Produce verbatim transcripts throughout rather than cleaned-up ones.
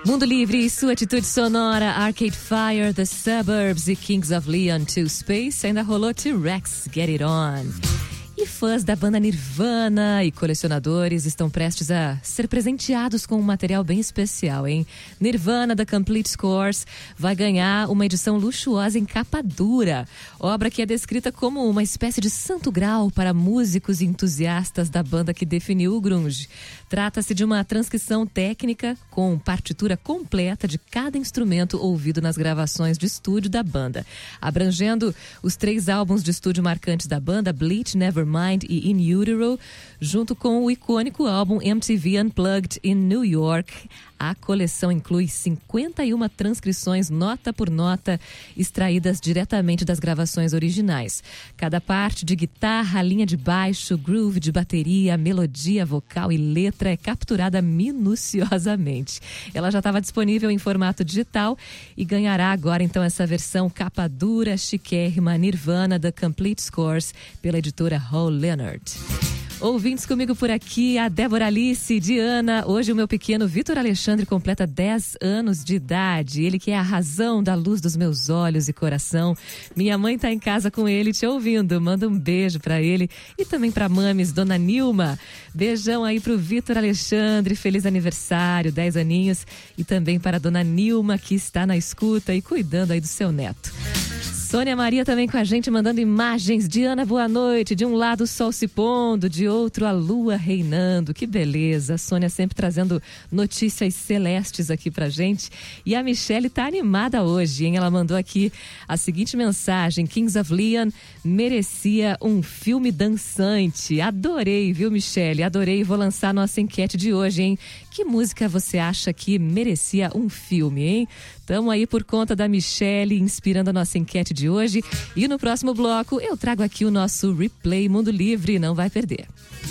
Mundo Livre e sua atitude sonora, Arcade Fire, The Suburbs e Kings of Leon, To Space, ainda rolou T-Rex, Get It On. E fãs da banda Nirvana e colecionadores estão prestes a ser presenteados com um material bem especial, hein? Nirvana, The Complete Scores, vai ganhar uma edição luxuosa em capa dura. Obra que é descrita como uma espécie de santo grau para músicos e entusiastas da banda que definiu o grunge. Trata-se de uma transcrição técnica com partitura completa de cada instrumento ouvido nas gravações de estúdio da banda, abrangendo os três álbuns de estúdio marcantes da banda, Bleach, Nevermind e In Utero, junto com o icônico álbum M T V Unplugged in New York. A coleção inclui cinquenta e uma transcrições nota por nota extraídas diretamente das gravações originais. Cada parte de guitarra, linha de baixo, groove de bateria, melodia, vocal e letra é capturada minuciosamente. Ela já estava disponível em formato digital e ganhará agora então essa versão capa dura, chiquérrima, Nirvana, The Complete Scores, pela editora Hal Leonard. Ouvintes comigo por aqui, a Débora Alice, Diana. Hoje o meu pequeno Vitor Alexandre completa dez anos de idade. Ele que é a razão da luz dos meus olhos e coração. Minha mãe tá em casa com ele te ouvindo. Manda um beijo pra ele e também pra mames, Dona Nilma. Beijão aí pro Vitor Alexandre, feliz aniversário, dez aninhos. E também para a Dona Nilma, que está na escuta e cuidando aí do seu neto. Sônia Maria também com a gente, mandando imagens. Diana, boa noite. De um lado o sol se pondo, de outro a lua reinando. Que beleza. A Sônia sempre trazendo notícias celestes aqui pra gente. E a Michele tá animada hoje, hein? Ela mandou aqui a seguinte mensagem: Kings of Leon merecia um filme dançante. Adorei, viu, Michele? Adorei. Vou lançar a nossa enquete de hoje, hein? Que música você acha que merecia um filme, hein? Estamos aí por conta da Michele, inspirando a nossa enquete de hoje. E no próximo bloco eu trago aqui o nosso Replay Mundo Livre. Não vai perder.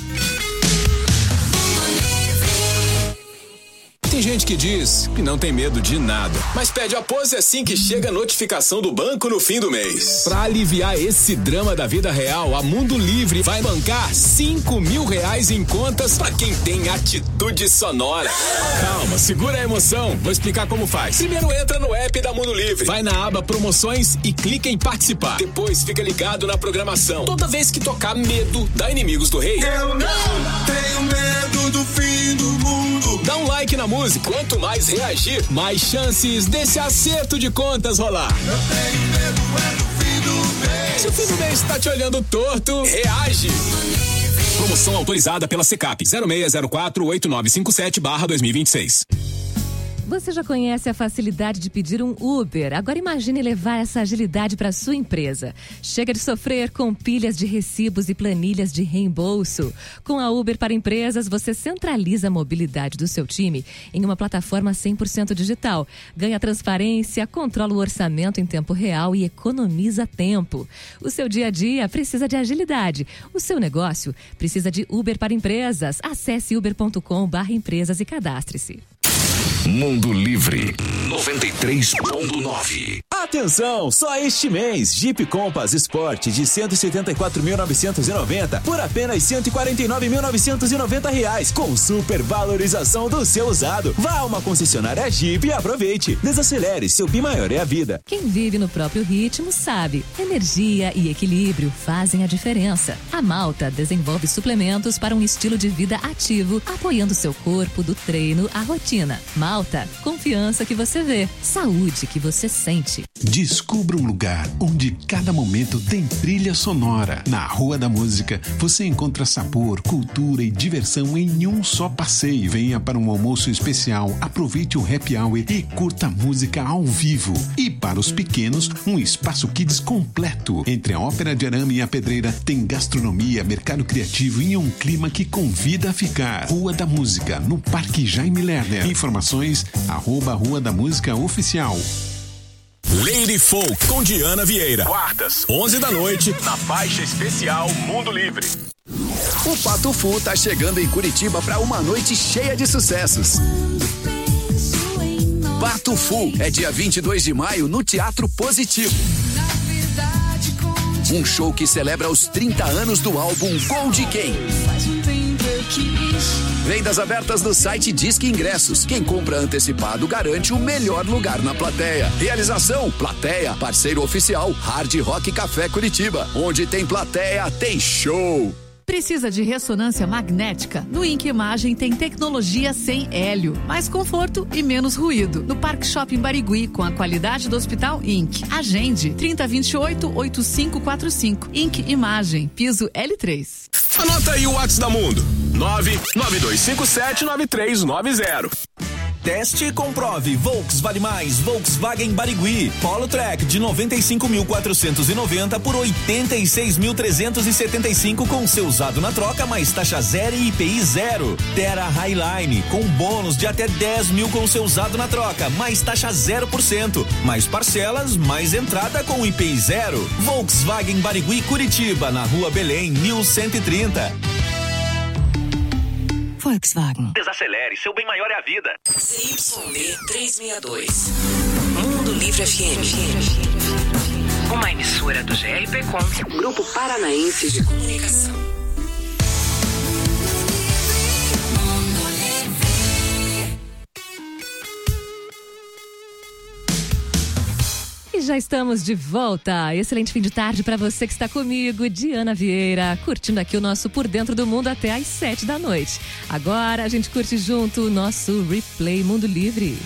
Tem gente que diz que não tem medo de nada, mas pede a pose assim que chega a notificação do banco no fim do mês. Pra aliviar esse drama da vida real, a Mundo Livre vai bancar cinco mil reais em contas pra quem tem atitude sonora. Calma, segura a emoção. Vou explicar como faz. Primeiro entra no app da Mundo Livre, vai na aba Promoções e clica em Participar. Depois fica ligado na programação. Toda vez que tocar Medo da Inimigos do Rei, eu não tenho medo do fim do mundo. Dá um like na música. Quanto mais reagir, mais chances desse acerto de contas rolar. Eu tenho medo é do fim do mês. Se o fim do mês está te olhando torto, reage. Promoção autorizada pela Secap zero seis zero quatro oito nove cinco sete barra dois mil e vinte e seis. Você já conhece a facilidade de pedir um Uber? Agora imagine levar essa agilidade para sua empresa. Chega de sofrer com pilhas de recibos e planilhas de reembolso. Com a Uber para Empresas, você centraliza a mobilidade do seu time em uma plataforma cem por cento digital. Ganha transparência, controla o orçamento em tempo real e economiza tempo. O seu dia a dia precisa de agilidade. O seu negócio precisa de Uber para Empresas. Acesse uber ponto com barra empresas e cadastre-se. Mundo Livre noventa e três ponto nove. Atenção, só este mês Jeep Compass Sport de cento e setenta e quatro mil novecentos e noventa por apenas cento e quarenta e nove mil novecentos e noventa reais, com super valorização do seu usado. Vá a uma concessionária Jeep e aproveite. Desacelere, seu bem maior é a vida. Quem vive no próprio ritmo sabe, energia e equilíbrio fazem a diferença. A Malta desenvolve suplementos para um estilo de vida ativo, apoiando seu corpo do treino à rotina. Malta, confiança que você vê, saúde que você sente. Descubra um lugar onde cada momento tem trilha sonora. Na Rua da Música, você encontra sabor, cultura e diversão em um só passeio. Venha para um almoço especial, aproveite o happy hour e curta música ao vivo. E para os pequenos, um espaço kids completo. Entre a Ópera de Arame e a Pedreira, tem gastronomia, mercado criativo e um clima que convida a ficar. Rua da Música, no Parque Jaime Lerner. Informações, arroba Rua da Música Oficial. Lady Folk com Diana Vieira. Quartas, onze da noite, na faixa especial Mundo Livre. O Pato Fu tá chegando em Curitiba para uma noite cheia de sucessos. Pato Fu é dia vinte e dois de maio no Teatro Positivo. Um show que celebra os trinta anos do álbum Gold Ken. Vendas abertas no site Disque Ingressos. Quem compra antecipado garante o melhor lugar na plateia. Realização: Plateia, parceiro oficial Hard Rock Café Curitiba. Onde tem plateia, tem show. Precisa de ressonância magnética? No Inc Imagem tem tecnologia sem hélio, mais conforto e menos ruído. No Parque Shopping Barigui, com a qualidade do Hospital Inc. Agende trinta, vinte e oito, oitenta e cinco quarenta e cinco. Inc Imagem, piso L três. Anota aí o WhatsApp da Mundo. nove nove dois cinco sete nove três nove zero. Teste e comprove. Volks vale mais. Volkswagen Barigui. Polo Track de noventa e cinco mil quatrocentos e noventa por oitenta e seis mil trezentos e setenta e cinco com seu usado na troca mais taxa zero e I P I zero. Terra Highline com bônus de até dez mil com seu usado na troca mais taxa zero por cento. Mais parcelas, mais entrada com I P I zero. Volkswagen Barigui Curitiba, na Rua Belém, mil cento e trinta. Volkswagen. Desacelere, seu bem maior é a vida. C Y D trezentos e sessenta e dois. Mundo Livre F M. Uma emissora do G R P Com, Grupo Paranaense de Comunicação. E já estamos de volta. Excelente fim de tarde para você que está comigo, Diana Vieira, curtindo aqui o nosso Por Dentro do Mundo até às sete da noite. Agora a gente curte junto o nosso Replay Mundo Livre.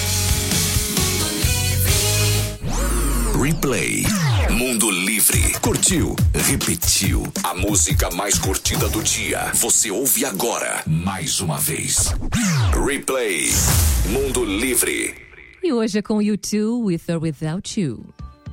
Replay Mundo Livre. Curtiu? Repetiu. A música mais curtida do dia. Você ouve agora, mais uma vez. Replay Mundo Livre. E hoje é com U dois, With or Without You.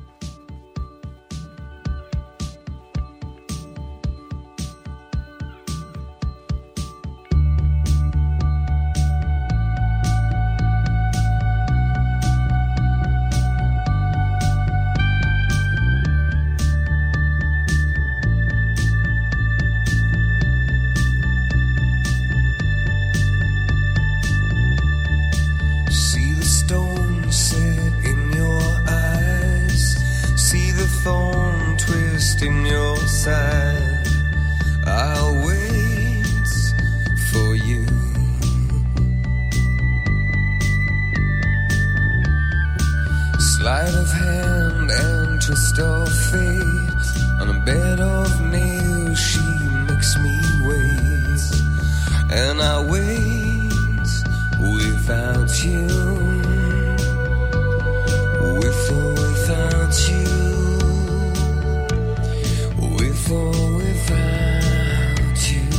In your side, I'll wait for you. Sleight of hand and twist of fate. On a bed of nails, she makes me wait, and I wait without you, with or without you. With or without you.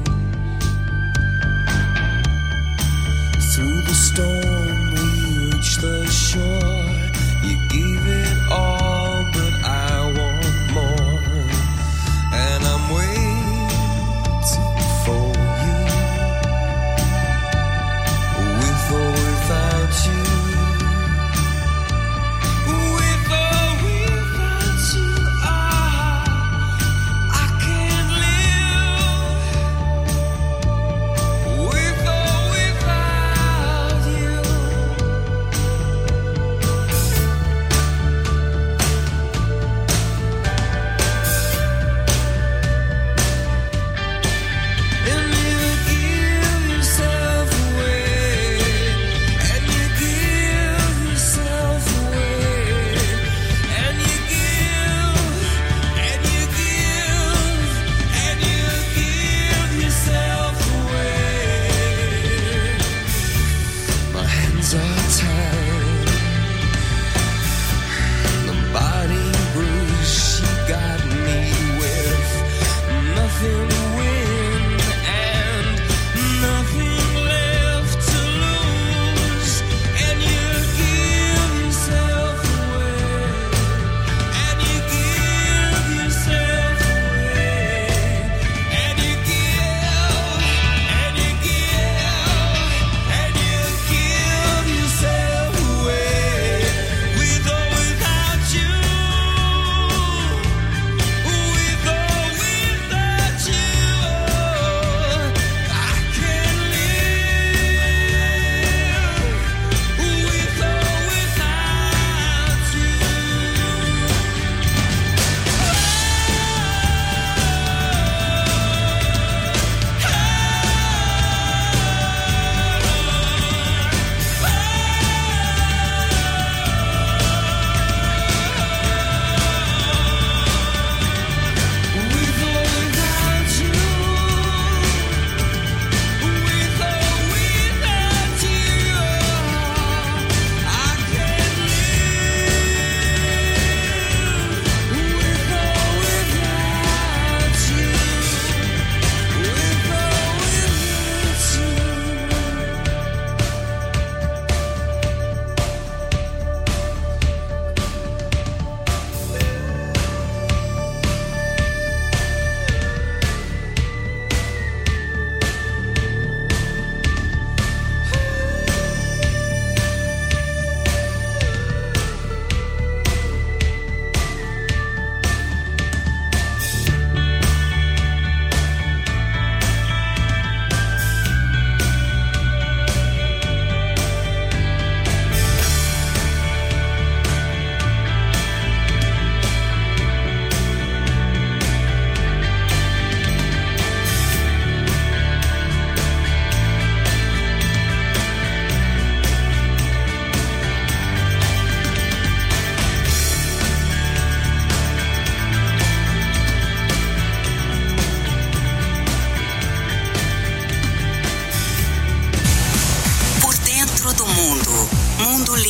Through the storm we reach the shore. You gave it all, but I want more. And I'm waiting for you. With or without you. With or without you.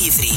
Livre.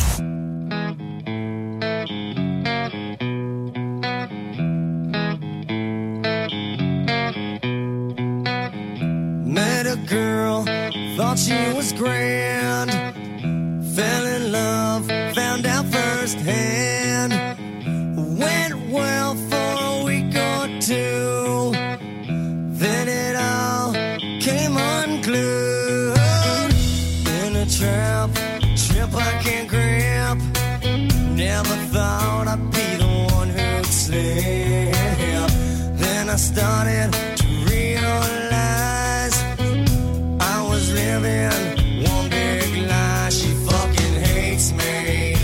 Met a girl, thought she was grand. Fell in love, found out firsthand. Went well for a week or two, then it all came unglued. In a trap, trip I can't grab. Never thought I'd be the one who'd slip. Then I started to realize I was living one big lie. She fucking hates me.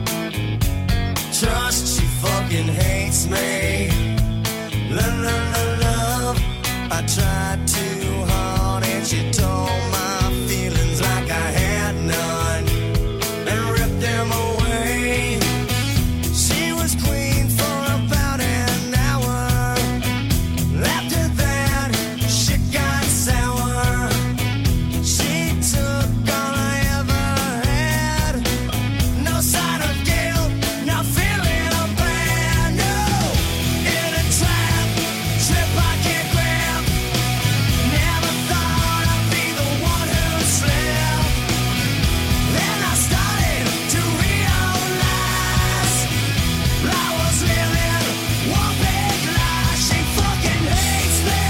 Trust, she fucking hates me. Love, love, love, love. I tried too hard and she told my feelings like I had none and ripped them away. She was queen for about an hour. After that, shit got sour. She took all I ever had. No sign of guilt, not feeling a bad. No, in a trap, trip I can't grab. Never thought I'd be the one who slept. Then I started to realize I was living one big lie. She fucking hates me.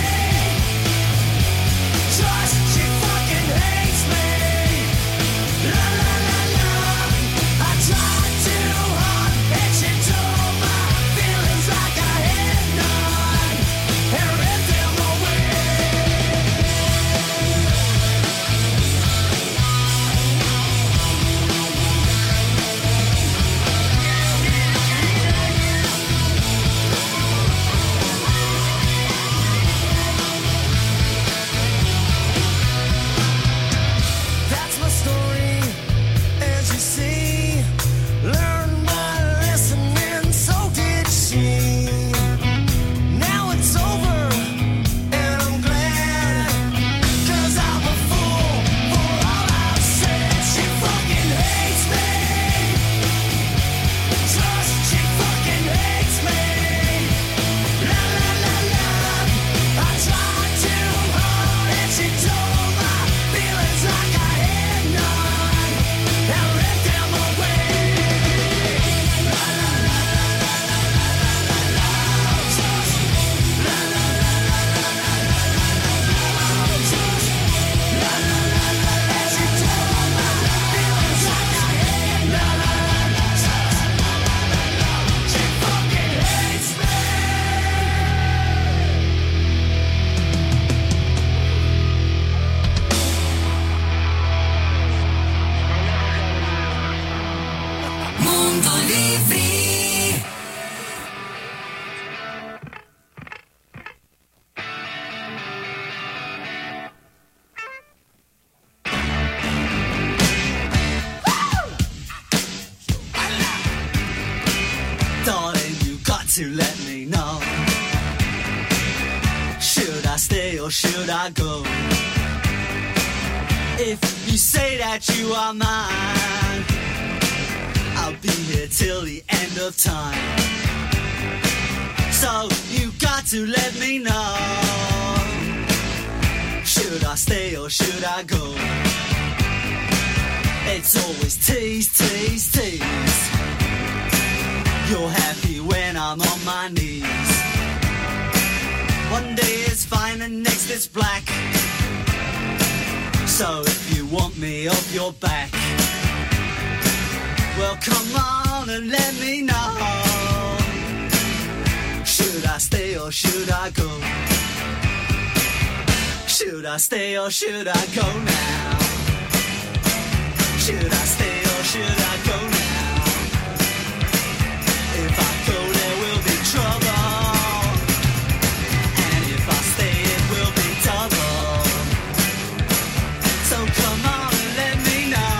Trust, she fucking hates me. La la la la. I tried too hard and she told my feelings like I had none and ripped them away. That's my story, as you see. Learned my lesson and so did she. Now it's over and I'm glad, 'cause I'm a fool for all I've said. She fucking hates me. Trust, she fucking hates me. La la la la. I tried too hard and she told my feelings like I had none and ripped them away. La la la la la la la la la. Trust. La la la la la la la la la. Trust. La la la la la. And she told my feelings like I had none. La la la. Trust. La la la la. She fucking hates me. Mundo Livre. Darling, you got to let me know. Should I stay or should I go? If you say that you are mine, I'll be here till the end of time. So you got to let me know. Should I stay or should I go? It's always tease, tease, tease. You're happy when I'm on my knees. One day it's fine and next it's black. So if you want me off your back, well come on and let me know. Should I stay or should I go? Should I stay or should I go now? Should I stay or should I go now? If I go there will be trouble, and if I stay it will be double. So come on and let me know.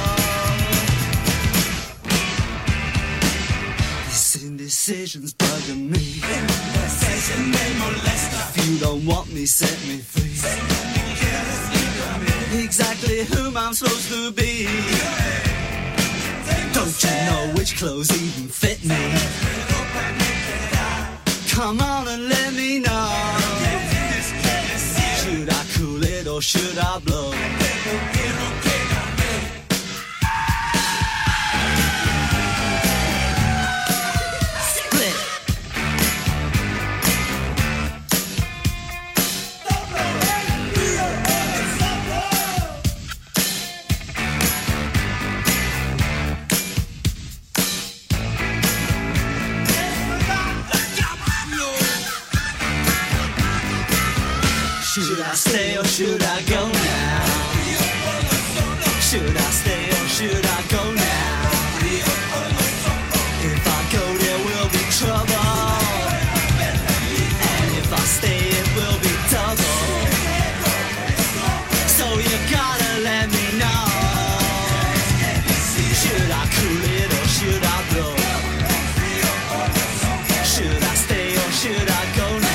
This indecision's bugging me. If you don't want me, set me free. Exactly whom I'm supposed to be. which clothes even fit me. Come on and let me know. Should I cool it or should I blow? Should I stay or should I go now? Should I stay or should I go now? If I go there will be trouble, and if I stay it will be double. So you gotta let me know. Should I cool it or should I blow? Should I stay or should I go now?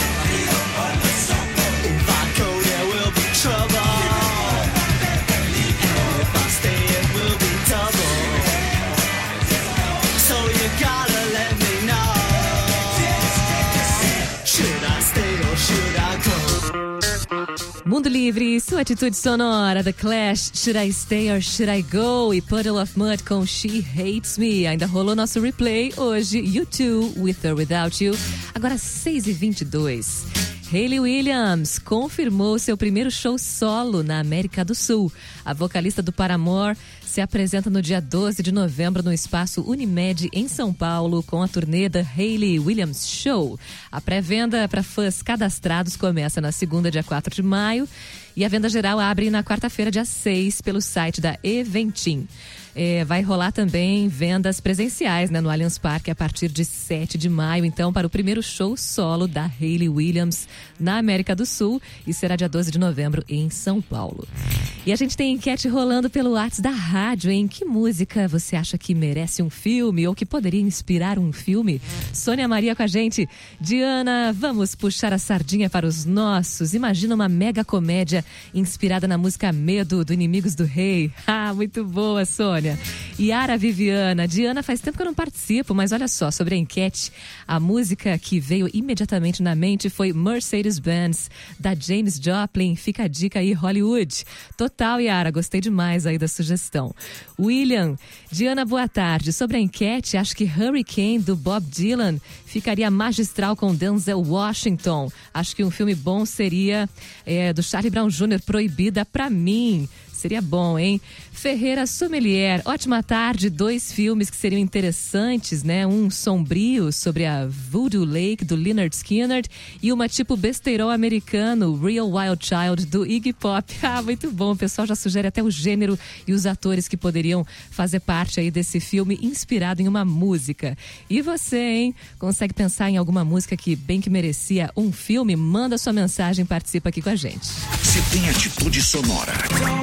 Mundo Livre, sua atitude sonora, The Clash, Should I Stay or Should I Go? E Puddle of Mud com She Hates Me. Ainda rolou nosso replay hoje, U two, With or Without You. Agora seis e vinte e dois. Hayley Williams confirmou seu primeiro show solo na América do Sul. A vocalista do Paramore se apresenta no dia doze de novembro no Espaço Unimed em São Paulo com a turnê da Hayley Williams Show. A pré-venda para fãs cadastrados começa na segunda, dia quatro de maio, e a venda geral abre na quarta-feira, dia seis, pelo site da Eventim. É, vai rolar também vendas presenciais, né, no Allianz Parque a partir de sete de maio, então, para o primeiro show solo da Hayley Williams na América do Sul, e será dia doze de novembro em São Paulo. E a gente tem enquete rolando pelo WhatsApp da rádio, hein? Que música você acha que merece um filme ou que poderia inspirar um filme? Sônia Maria com a gente. Diana, vamos puxar a sardinha para os nossos. Imagina uma mega comédia inspirada na música Medo, do Inimigos do Rei. Ah, muito boa, Sônia. Yara Viviana, Diana, faz tempo que eu não participo, mas olha só, sobre a enquete, a música que veio imediatamente na mente foi Mercedes-Benz, da Janis Joplin. Fica a dica aí, Hollywood. Total, Yara, gostei demais aí da sugestão. William, Diana, boa tarde. Sobre a enquete, acho que Hurricane, do Bob Dylan, ficaria magistral com Denzel Washington. Acho que um filme bom seria é, do Charlie Brown Júnior, Proibida pra mim. Seria bom, hein? Ferreira Sommelier, ótima tarde. Dois filmes que seriam interessantes, né? Um sombrio sobre a Voodoo Lake, do Lynyrd Skynyrd, e uma tipo besteirol americano, Real Wild Child, do Iggy Pop. Ah, muito bom. O pessoal já sugere até o gênero e os atores que poderiam fazer parte aí desse filme inspirado em uma música. E você, hein? Consegue pensar em alguma música que bem que merecia um filme? Manda sua mensagem, participa aqui com a gente. Se tem atitude sonora.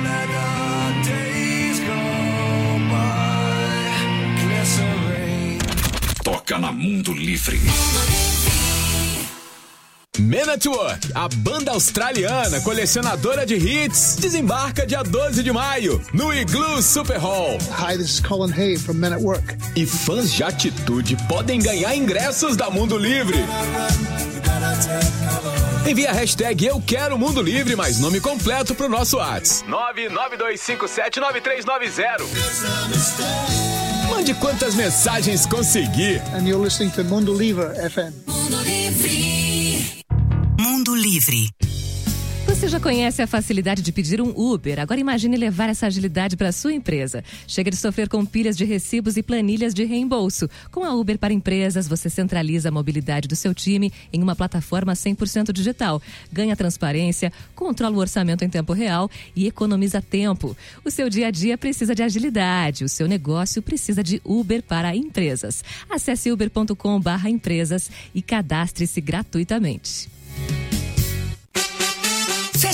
Toca na Mundo Livre. Men at Work, a banda australiana colecionadora de hits, desembarca dia doze de maio no Igloo Super Hall. Hi, this is Colin Hay from Men at Work. E fãs de atitude podem ganhar ingressos da Mundo Livre. Envie a hashtag Eu Quero Mundo Livre mais nome completo pro nosso WhatsApp. nove nove dois cinco sete nove três nove zero. Mande quantas mensagens conseguir. And you're listening to Mundo Livre F M. Mundo Livre. Mundo Livre. Você já conhece a facilidade de pedir um Uber? Agora imagine levar essa agilidade para sua empresa. Chega de sofrer com pilhas de recibos e planilhas de reembolso. Com a Uber para Empresas, você centraliza a mobilidade do seu time em uma plataforma cem por cento digital. Ganha transparência, controla o orçamento em tempo real e economiza tempo. O seu dia a dia precisa de agilidade. O seu negócio precisa de Uber para Empresas. Acesse uber ponto com barra empresas e cadastre-se gratuitamente. Feche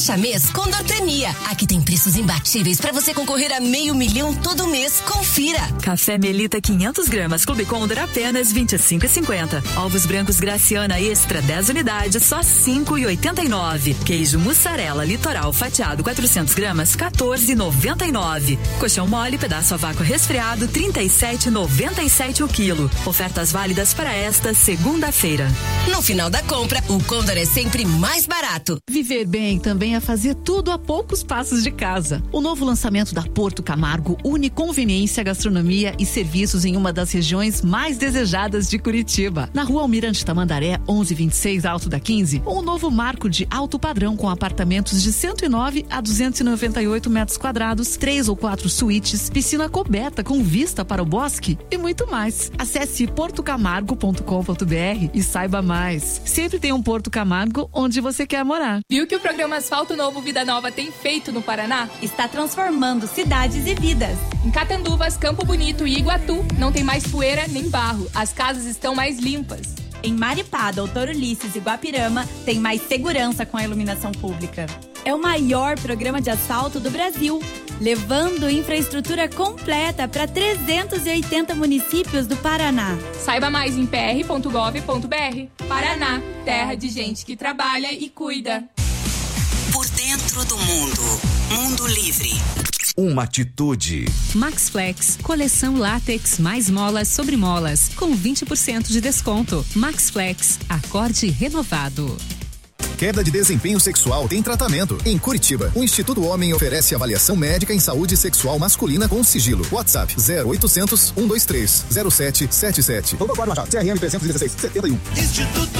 Fecha mês Condortania. Aqui tem preços imbatíveis para você concorrer a meio milhão todo mês. Confira. Café Melita quinhentos gramas Clube Condor apenas vinte e cinco reais e cinquenta centavos. Ovos brancos Graciana Extra dez unidades só cinco reais e oitenta e nove centavos. Queijo mussarela Litoral fatiado quatrocentos gramas quatorze reais e noventa e nove centavos. Colchão mole pedaço a vácuo resfriado trinta e sete reais e noventa e sete centavos o quilo. Ofertas válidas para esta segunda-feira. No final da compra, o Condor é sempre mais barato. Viver bem também é fazer tudo a poucos passos de casa. O novo lançamento da Porto Camargo une conveniência, gastronomia e serviços em uma das regiões mais desejadas de Curitiba. Na rua Almirante Tamandaré, onze vinte e seis, Alto da quinze, um novo marco de alto padrão com apartamentos de cento e nove a duzentos e noventa e oito metros quadrados, três ou quatro suítes, piscina coberta com vista para o bosque e muito mais. Acesse porto camargo ponto com ponto br e saiba mais. Sempre tem um Porto Camargo onde você quer morar. Viu que o programa Asfalto Novo Vida Nova tem feito no Paraná? Está transformando cidades e vidas. Em Catanduvas, Campo Bonito e Iguatu, não tem mais poeira nem barro. As casas estão mais limpas. Em Maripá, Doutor Ulisses e Guapirama, tem mais segurança com a iluminação pública. É o maior programa de asfalto do Brasil, levando infraestrutura completa para trezentos e oitenta municípios do Paraná. Saiba mais em p r ponto gov ponto b r. Paraná, terra de gente que trabalha e cuida. Por dentro do mundo. Mundo Livre. Uma atitude. Max Flex, coleção látex mais molas sobre molas, com vinte por cento de desconto. Max Flex, acorde renovado. Queda de desempenho sexual tem tratamento. Em Curitiba, o Instituto Homem oferece avaliação médica em saúde sexual masculina com sigilo. WhatsApp zero oitocentos, cento e vinte e três, zero sete sete sete. Doutor Guarda Machado, C R M trezentos e dezesseis, setenta e um. Instituto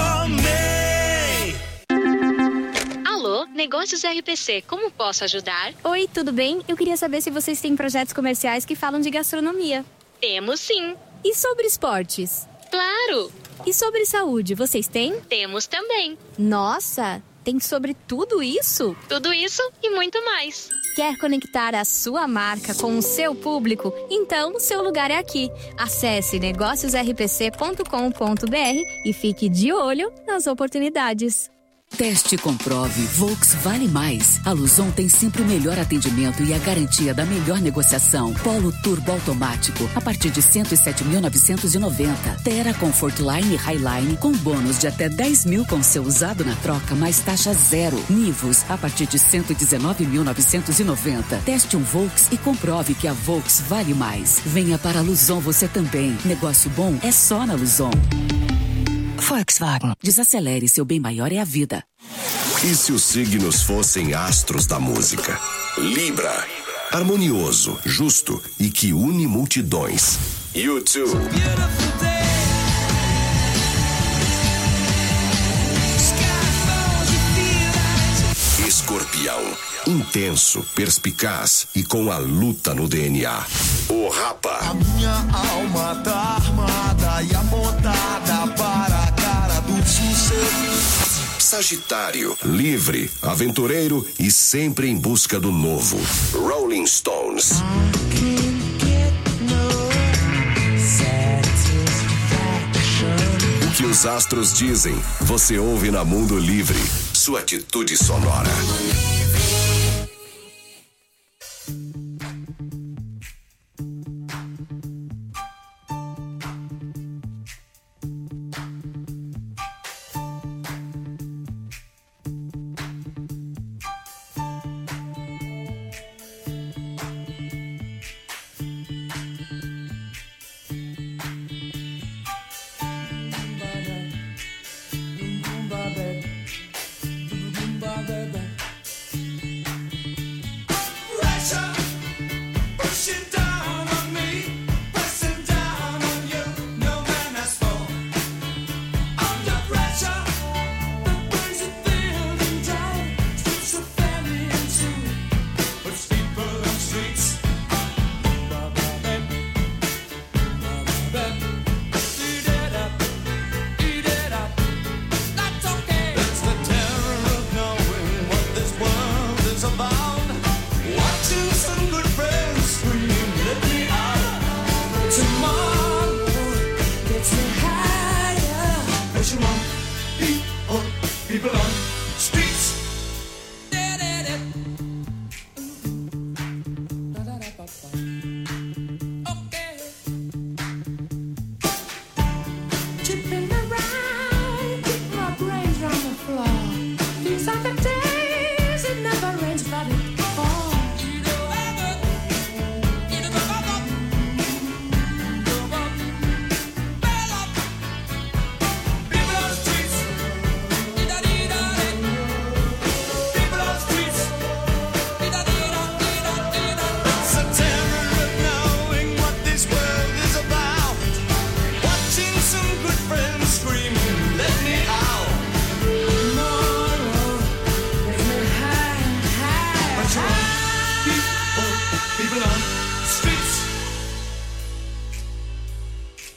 Homem. Alô, Negócios R P C, como posso ajudar? Oi, tudo bem? Eu queria saber se vocês têm projetos comerciais que falam de gastronomia. Temos sim. E sobre esportes? Claro! E sobre saúde, vocês têm? Temos também. Nossa, tem sobre tudo isso? Tudo isso e muito mais. Quer conectar a sua marca com o seu público? Então, o seu lugar é aqui. Acesse negócios r p c ponto com ponto b r e fique de olho nas oportunidades. Teste e comprove. Volks vale mais. A Luzon tem sempre o melhor atendimento e a garantia da melhor negociação. Polo Turbo automático a partir de cento e sete mil novecentos e noventa. Terra Comfort Line e Highline com bônus de até dez mil com seu usado na troca mais taxa zero. Nivus a partir de cento e dezenove mil novecentos e noventa. Teste um Volks e comprove que a Volks vale mais. Venha para a Luzon você também. Negócio bom é só na Luzon. Volkswagen. Desacelere, seu bem maior é a vida. E se os signos fossem astros da música? Libra. Harmonioso, justo e que une multidões. U dois. Escorpião. Intenso, perspicaz e com a luta no D N A. O Rapa. A minha alma tá armada e apontada para a cara do sucesso. Sagitário. Livre, aventureiro e sempre em busca do novo. Rolling Stones. O que os astros dizem, você ouve na Mundo Livre. Sua atitude sonora.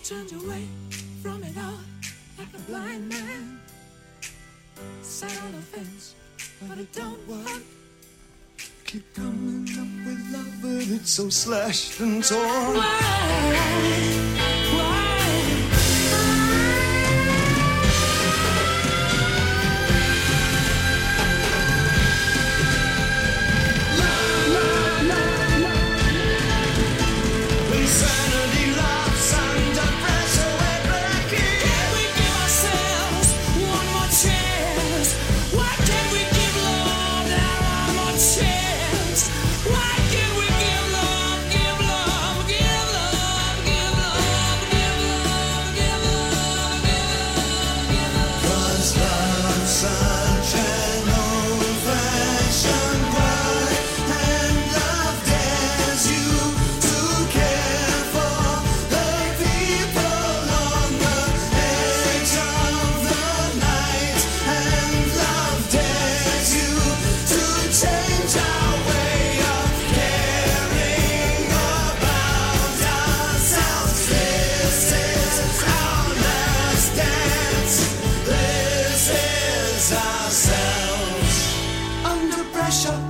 turned away from it all like a blind man. Sat on the fence, but it don't work. Keep coming up with love, but it's so slashed and torn. Why? Why? Insanity loves under pressure, we're breaking. Can we give ourselves one more chance? Why can't we give love now one more chance? Why can't we give love, give love, give love, give love, give love, give love, give love, give love? 'Cause love's such an old-fashioned word, and love dares you to care for the people on the edge of the night, and love dares you to change our way of caring about ourselves. This is our last dance. This is ourselves. Under pressure.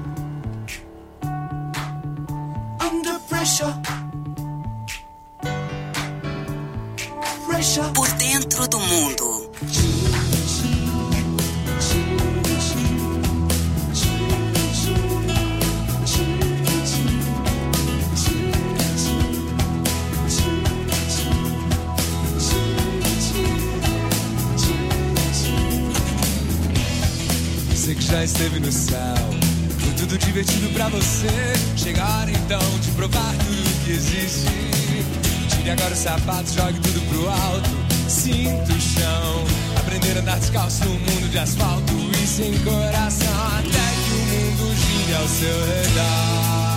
Under pressure. Pressure. Por dentro do mundo. Você que já esteve no céu, foi tudo divertido pra você. Chega a hora então de provar tudo que existe. Tire agora os sapatos, jogue tudo pro alto. Sinta o chão, aprender a andar descalço num mundo de asfalto e sem coração, até que o mundo gire ao seu redor.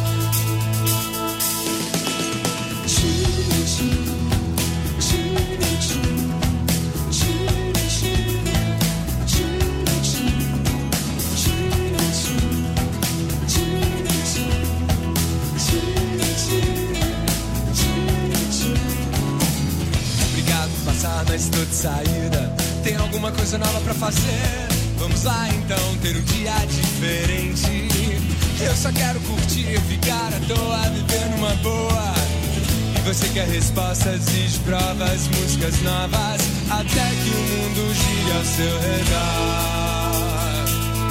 Obrigado por passar, mas estou de saída. Tem alguma coisa nova pra fazer? Vamos lá então ter um dia diferente. Eu só quero curtir, ficar à toa, viver numa boa. E você quer respostas e provas, músicas novas, até que o mundo gire ao seu redor.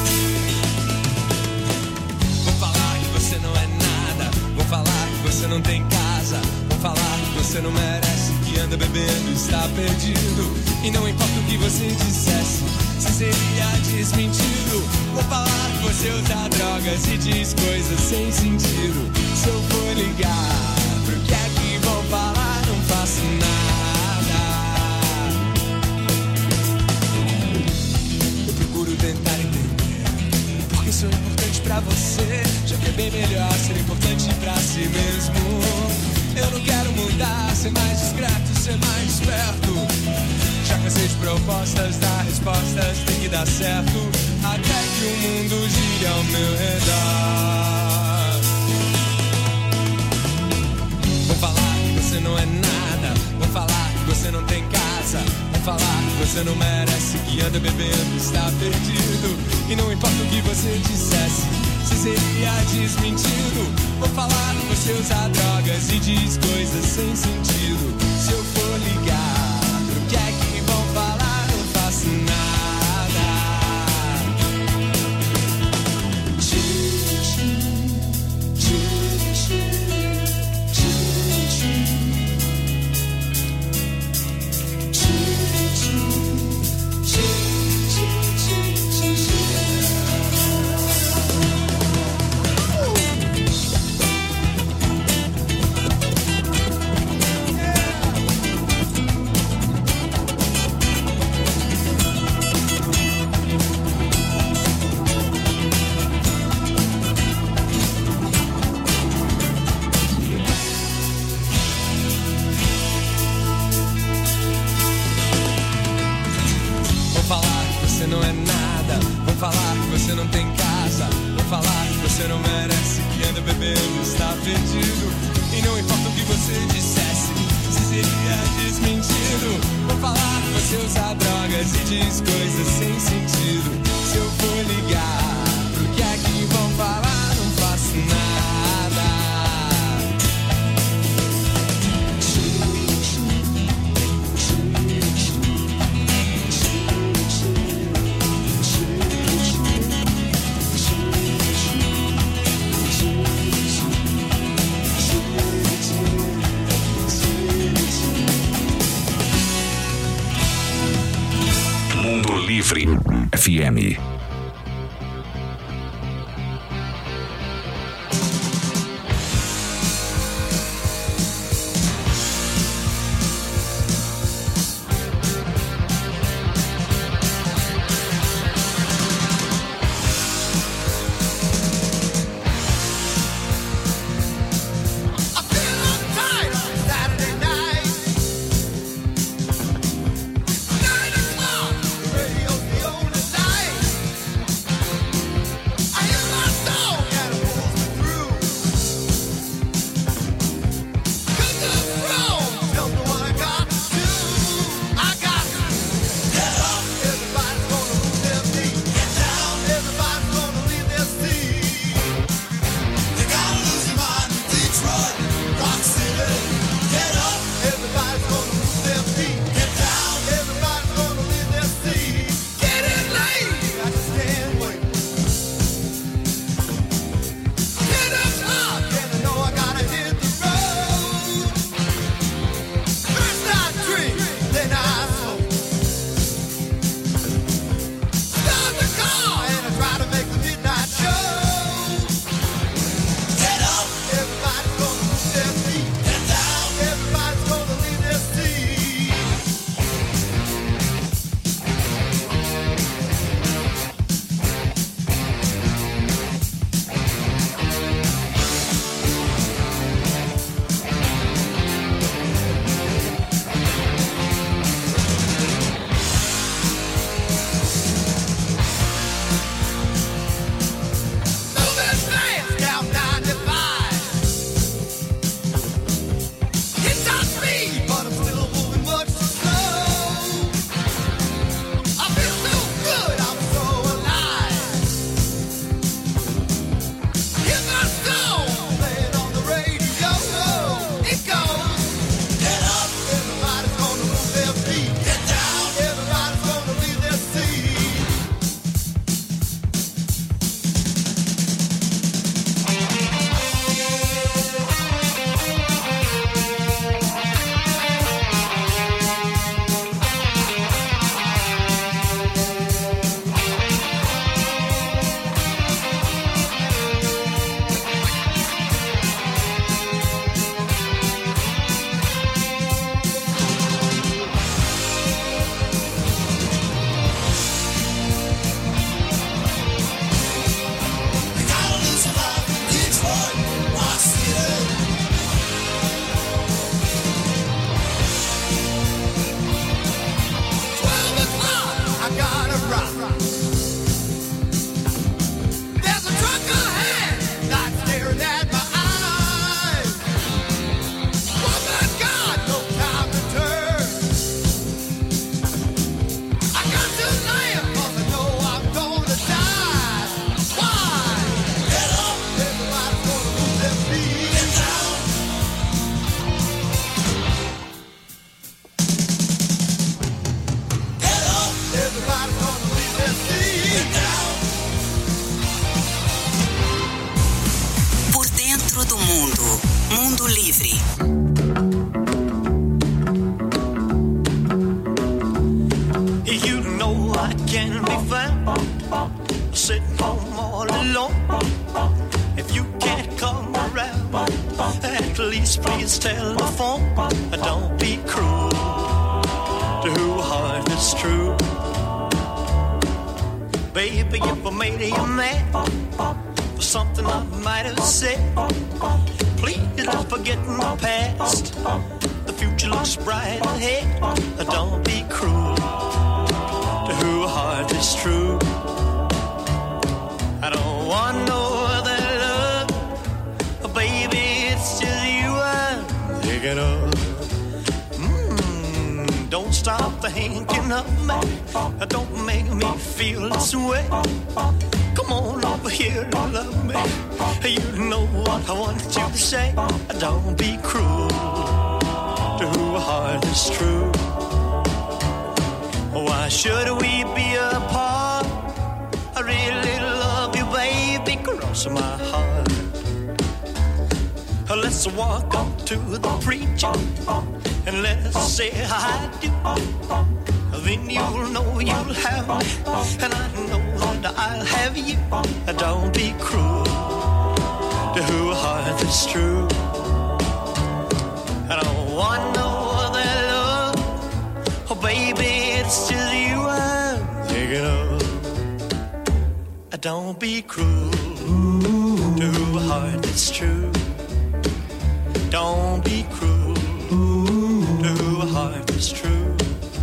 Vou falar que você não é nada, vou falar que você não tem casa, vou falar que você não merece, que anda bebendo, está perdido. E não importa o que você dissesse, se seria desmentido. Vou falar que você usa drogas e diz coisas sem sentido. Se eu for ligar, pro que é que vão falar? Não faço nada. Eu procuro tentar entender porque sou importante pra você, já que é bem melhor ser importante pra si mesmo. Eu não quero mudar, ser mais discreto, ser mais esperto. Já cansei de propostas, dar respostas, tem que dar certo, até que o mundo gire ao meu redor. Vou falar que você não é nada, vou falar que você não tem casa, vou falar que você não merece, que anda bebendo, está perdido. E não importa o que você dissesse, se seria desmentido. Vou falar que você usa drogas e diz coisas sem sentido. Se eu for ligar, pro que é que vão falar? Não faço nada. Perdido, e não importa o que você dissesse, se seria Se eu usar drogas e diz coisas sem sentido. Se eu for ligar pro que é que vão falar, não faço nada. Mundo Livre F M. Don't stop thinking of me. Don't make me feel this way. Come on over here and love me. You know what I want you to say. Don't be cruel to a heart that's true. Why should we be apart? I really love you, baby, cross my heart. Let's walk up to the preacher and let's say I do. Then you'll know you'll have me, and I know that I'll have you. Don't be cruel to a heart that's true. I don't want no other love. Oh, baby, it's just you I'm thinking of. Don't be cruel to a heart that's true. Don't be cruel to a heart that's true.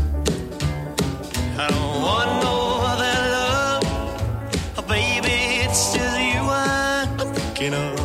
I don't want no other love. Oh, baby, it's just you I'm thinking of.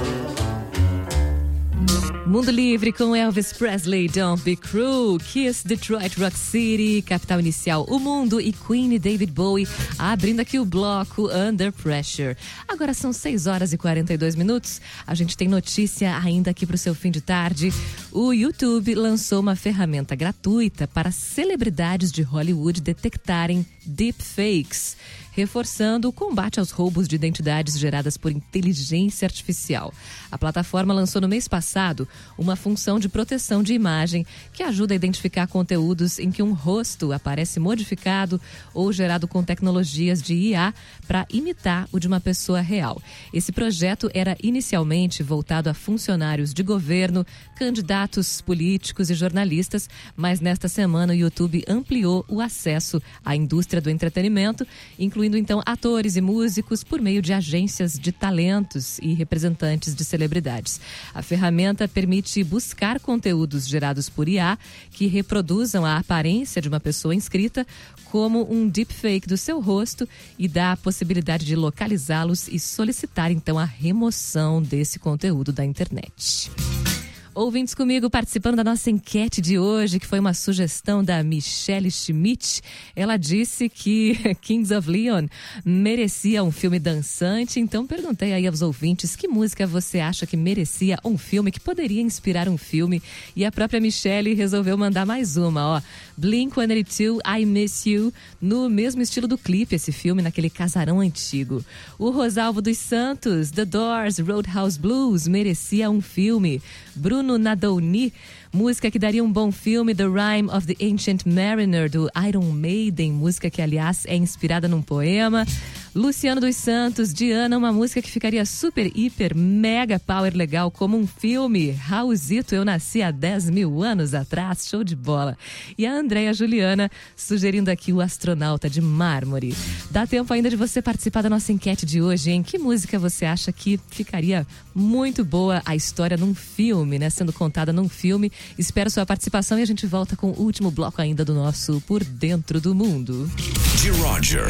Mundo Livre com Elvis Presley, Don't Be Cruel, Kiss, Detroit Rock City, Capital Inicial, O Mundo e Queen e David Bowie, abrindo aqui o bloco Under Pressure. Agora são seis horas e quarenta e dois minutos, a gente tem notícia ainda aqui para o seu fim de tarde. O YouTube lançou uma ferramenta gratuita para celebridades de Hollywood detectarem deepfakes, reforçando o combate aos roubos de identidades geradas por inteligência artificial. A plataforma lançou no mês passado uma função de proteção de imagem que ajuda a identificar conteúdos em que um rosto aparece modificado ou gerado com tecnologias de I A para imitar o de uma pessoa real. Esse projeto era inicialmente voltado a funcionários de governo, candidatos políticos e jornalistas, mas nesta semana o YouTube ampliou o acesso à indústria do entretenimento, incluindo então atores e músicos por meio de agências de talentos e representantes de celebridades. A ferramenta permite buscar conteúdos gerados por I A que reproduzam a aparência de uma pessoa inscrita como um deepfake do seu rosto e dá a possibilidade de localizá-los e solicitar então a remoção desse conteúdo da internet. Ouvintes comigo participando da nossa enquete de hoje, que foi uma sugestão da Michelle Schmidt. Ela disse que Kings of Leon merecia um filme dançante, então perguntei aí aos ouvintes que música você acha que merecia um filme, que poderia inspirar um filme, e a própria Michelle resolveu mandar mais uma, ó. Blink one eighty-two, I Miss You, no mesmo estilo do clipe, esse filme, naquele casarão antigo. O Rosalvo dos Santos, The Doors, Roadhouse Blues, merecia um filme. Bruno Nadolny, música que daria um bom filme, The Rime of the Ancient Mariner, do Iron Maiden, música que, aliás, é inspirada num poema. Luciano dos Santos, Diana, uma música que ficaria super, hiper, mega power legal como um filme. Raulzito, Eu Nasci há dez mil anos atrás, show de bola. E a Andréia Juliana sugerindo aqui o Astronauta de Mármore. Dá tempo ainda de você participar da nossa enquete de hoje, hein? Que música você acha que ficaria muito boa a história num filme, né? Sendo contada num filme. Espero sua participação e a gente volta com o último bloco ainda do nosso Por Dentro do Mundo. De Roger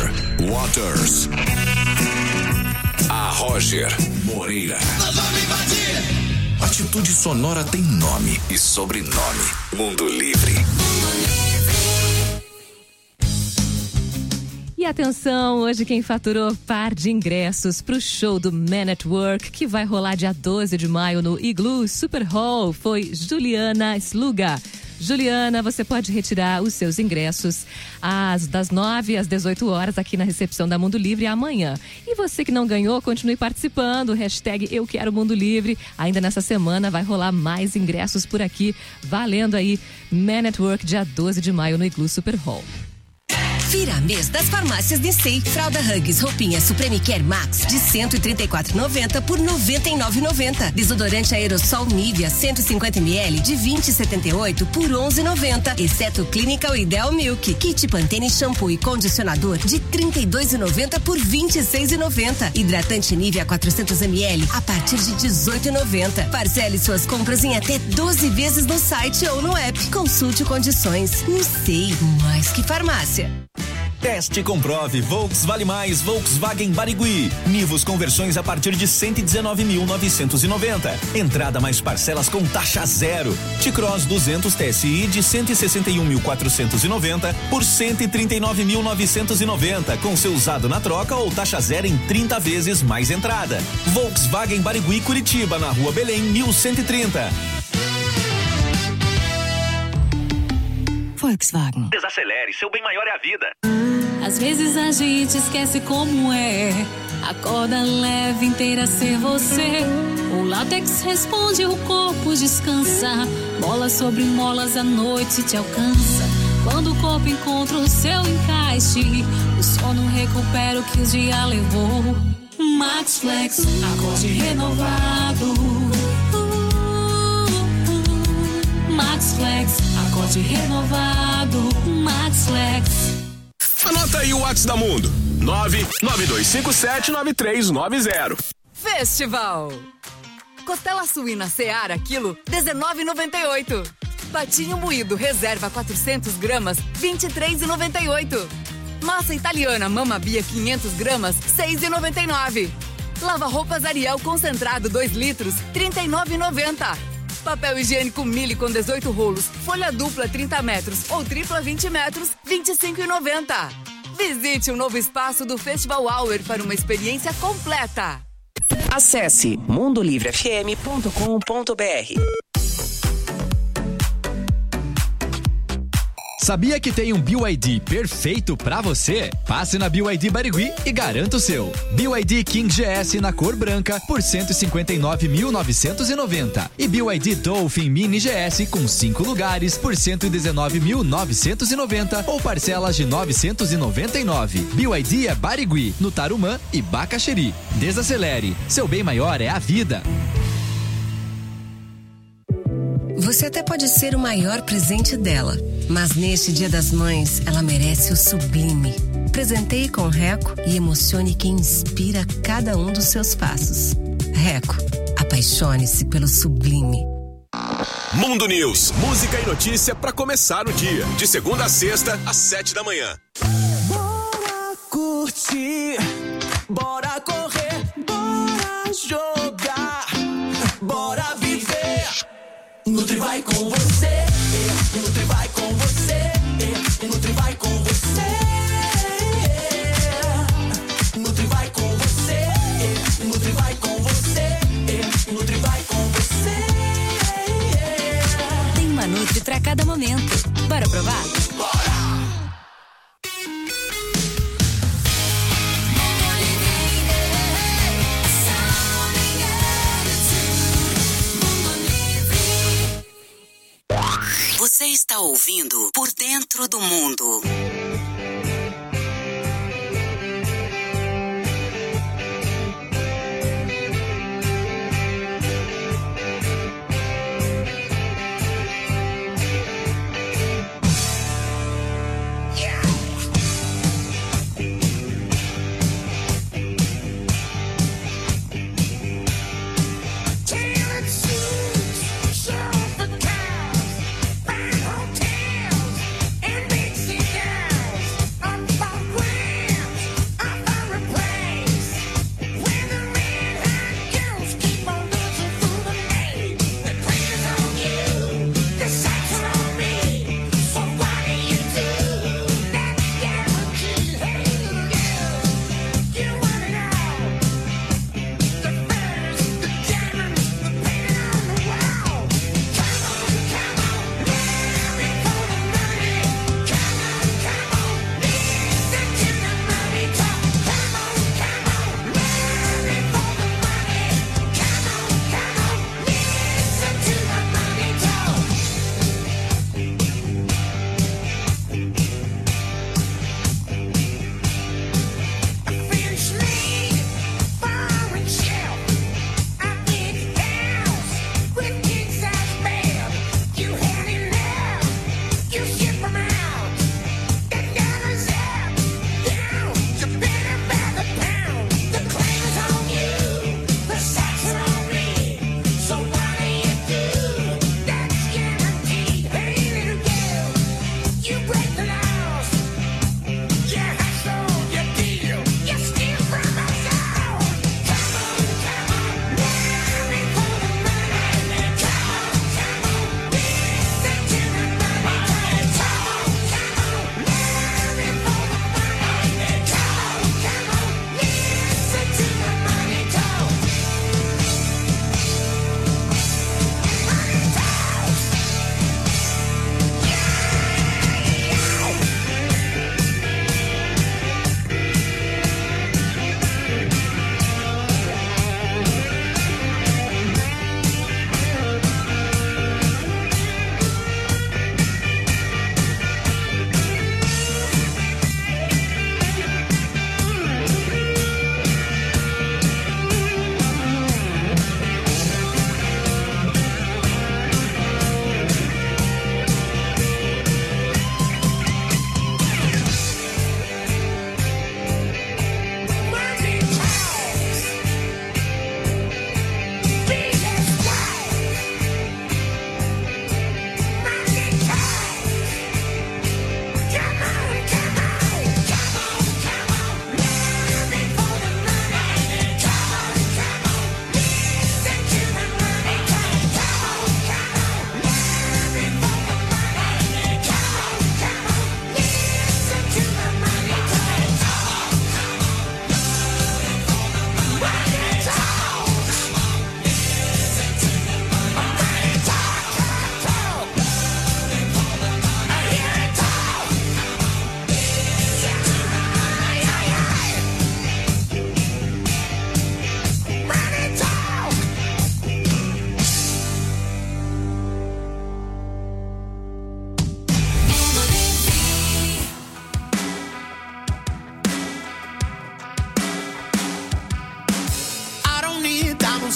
Waters a Roger Moreira. Atitude Sonora tem nome e sobrenome. Mundo Livre. E atenção, hoje quem faturou par de ingressos para o show do Man at Work, que vai rolar dia doze de maio no Igloo Super Hall, foi Juliana Sluga. Juliana, você pode retirar os seus ingressos às, das nove às dezoito horas aqui na recepção da Mundo Livre amanhã. E você que não ganhou, continue participando. Hashtag Eu Quero Mundo Livre. Ainda nessa semana vai rolar mais ingressos por aqui, valendo aí Man at Work, dia doze de maio no Igloo Super Hall. Vira mês das farmácias Nissei. Fralda Huggies, roupinha Supreme Care Max de cento e trinta e quatro reais e noventa centavos por noventa e nove reais e noventa centavos. Desodorante aerossol Nivea cento e cinquenta mililitros de vinte e setenta e oito por onze reais e noventa centavos. Exceto Clinical Ideal Milk. Kit Pantene shampoo e condicionador de trinta e dois reais e noventa centavos por vinte e seis reais e noventa centavos. Hidratante Nivea quatrocentos mililitros a partir de dezoito reais e noventa centavos. Parcele suas compras em até doze vezes no site ou no app. Consulte condições. Nissei, mais que farmácia. Teste e comprove. Volks Vale Mais, Volkswagen Barigui. Nivus com versões a partir de cento e dezenove mil novecentos e noventa. Entrada mais parcelas com taxa zero. T-Cross duzentos T S I de cento e sessenta e um mil quatrocentos e noventa por cento e trinta e nove mil novecentos e noventa, com seu usado na troca ou taxa zero em trinta vezes mais entrada. Volkswagen Barigui, Curitiba, na Rua Belém, mil cento e trinta. Volkswagen. Desacelere, seu bem maior é a vida. Às vezes a gente esquece como é. Acorda leve, inteira ser você. O látex responde, o corpo descansa. Molas sobre molas, a noite te alcança. Quando o corpo encontra o seu encaixe, o sono recupera o que o dia levou. Max Flex, acorde renovado. Max Flex, acorde renovado. Max Flex. Anota aí o WhatsApp da Mundo. nove nove dois cinco sete nove três nove zero. Festival. Costela suína Seara, quilo, dezenove reais e noventa e oito centavos. Patinho moído reserva quatrocentas gramas, vinte e três reais e noventa e oito centavos. Massa italiana Mamma Bia quinhentas gramas, seis reais e noventa e nove centavos. Lava roupas Ariel concentrado dois litros, trinta e nove reais e noventa centavos. Papel higiênico Mille com dezoito rolos, folha dupla trinta metros ou tripla vinte metros, vinte e cinco reais e noventa centavos. Visite o novo espaço do Festival Hour para uma experiência completa. Acesse mundo livre f m ponto com ponto b r. Sabia que tem um B Y D perfeito pra você? Passe na B Y D Barigui e garanta o seu. B Y D King G S na cor branca por cento e cinquenta e nove mil novecentos e noventa e B Y D Dolphin Mini G S com cinco lugares por cento e dezenove mil novecentos e noventa ou parcelas de novecentos e noventa e nove. B Y D é Barigui, no Tarumã e Bacaxeri. Desacelere, seu bem maior é a vida. Você até pode ser o maior presente dela, mas neste Dia das Mães, ela merece o sublime. Presenteie com Reco e emocione quem inspira cada um dos seus passos. Reco, apaixone-se pelo sublime. Mundo News, música e notícia para começar o dia. De segunda a sexta, às sete da manhã. Bora curtir, bora correr, bora jogar, bora viver. Nutri vai com você, Nutri vai com você, Nutri vai com você, Nutri vai com você, Nutri vai com você, Nutri vai com você. Tem uma Nutri pra cada momento. Bora provar? Bora! Você está ouvindo Por Dentro do Mundo. Yeah.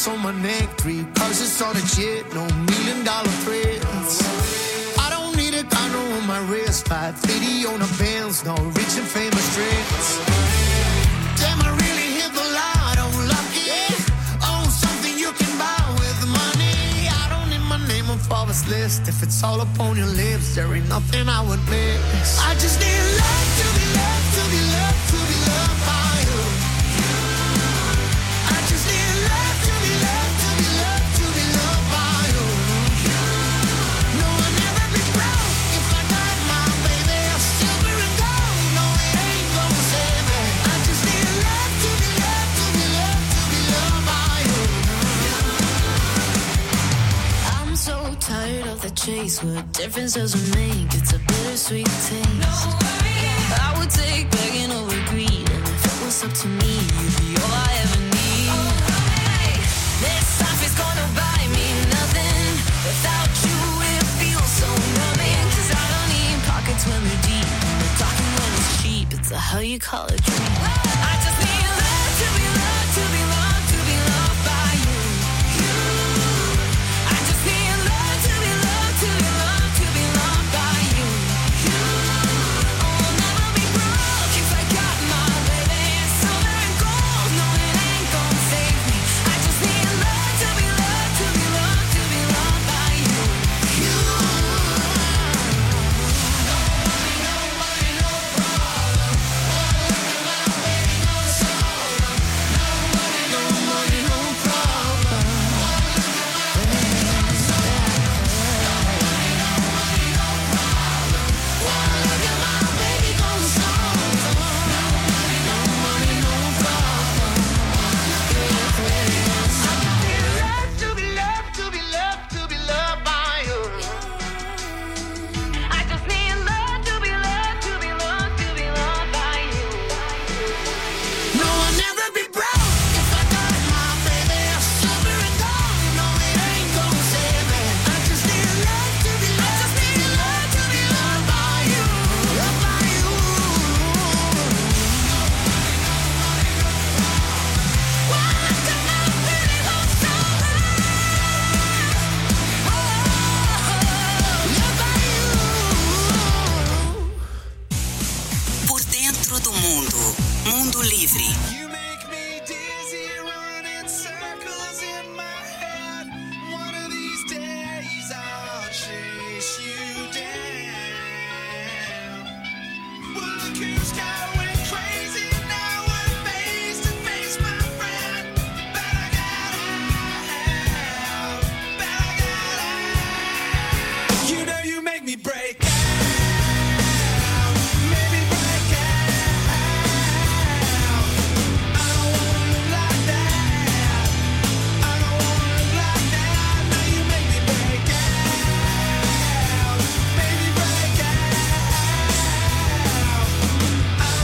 ice on my neck, three purses on a jet, no million dollar threats. I don't need a condo on my wrist, five fifty on a Benz, no rich and famous tricks. Damn, I really hit the lotto, lucky. Oh, something you can buy with money. I don't need my name on Forbes list. If it's all up on your lips, there ain't nothing I would miss. I just need love to be loved, to be loved, to be loved by you. I just need love to be loved, to be loved, to be loved by you. No, I'll never be broke if I got my baby silver and gold. No, it ain't gonna save me. I just need love to be loved, to be loved, to be loved by you. I'm so tired of the chase. What difference does it make? It's a bittersweet taste. No worries. I would take begging over greed, and if it was up to me, you'd be all I ever need. Oh, hey. This life is gonna buy me nothing. Without you, it feels so numbing. 'Cause I don't need pockets when they're deep, but talking when it's cheap. It's a how you call it dream. I just need love to be loved, to be loved, to be loved by you. You. I just need love to be loved, to be loved, to be loved by you. You. Oh, I'll never be broke if I got my baby silver and gold. No, it ain't gonna save me. I just need love to be loved, to be loved, to be loved by you. You. To be loved, to be loved, to be loved by you. I just need love to be loved, to be loved, to be loved by you. No, I'll never be broke if I got my baby silver and gold. No, it ain't gonna save me. I just need love to be loved, to be loved, to be loved by you, loved by you. Por dentro do mundo. Mundo Livre. You make me dizzy, running circles in my head. One of these days I'll chase you down. Well, look who's going crazy now. We're face to face, my friend. But I gotta have, but I gotta have. You know you make me break out. Maybe break out. I don't wanna live like that. I don't wanna live like that. Now you make me break out. Maybe break out. I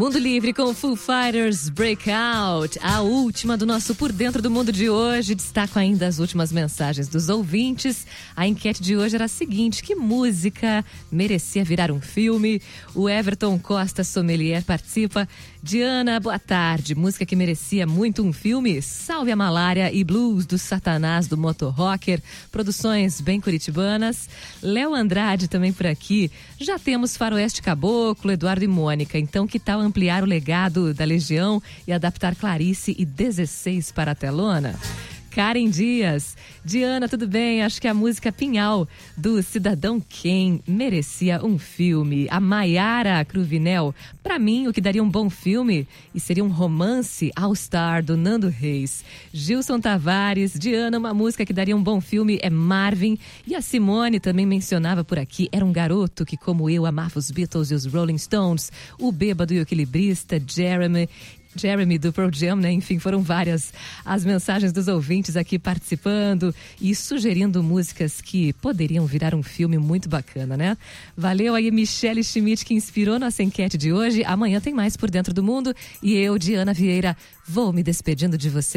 Mundo Livre com Foo Fighters Breakout, a última do nosso Por Dentro do Mundo de hoje. Destaco ainda as últimas mensagens dos ouvintes. A enquete de hoje era a seguinte: que música merecia virar um filme? O Everton Costa Sommelier participa. Diana, boa tarde. Música que merecia muito um filme? Salve a Malária e Blues do Satanás do Motor Rocker. Produções bem curitibanas. Léo Andrade também por aqui. Já temos Faroeste Caboclo, Eduardo e Mônica. Então que tal ampliar o legado da Legião e adaptar Clarice e dezesseis para a telona? Karen Dias. Diana, tudo bem? Acho que a música Pinhal, do Cidadão Kane, merecia um filme. A Maiara Cruvinel. Pra mim, o que daria um bom filme e seria um romance All Star, do Nando Reis. Gilson Tavares. Diana, uma música que daria um bom filme é Marvin. E a Simone também mencionava por aqui, era um garoto que, como eu, amava os Beatles e os Rolling Stones. O bêbado e o equilibrista, Jeremy... Jeremy do Pearl Jam, né? Enfim, foram várias as mensagens dos ouvintes aqui participando e sugerindo músicas que poderiam virar um filme muito bacana, né? Valeu aí, Michele Schmidt, que inspirou nossa enquete de hoje. Amanhã tem mais Por Dentro do Mundo e eu, Diana Vieira, vou me despedindo de você.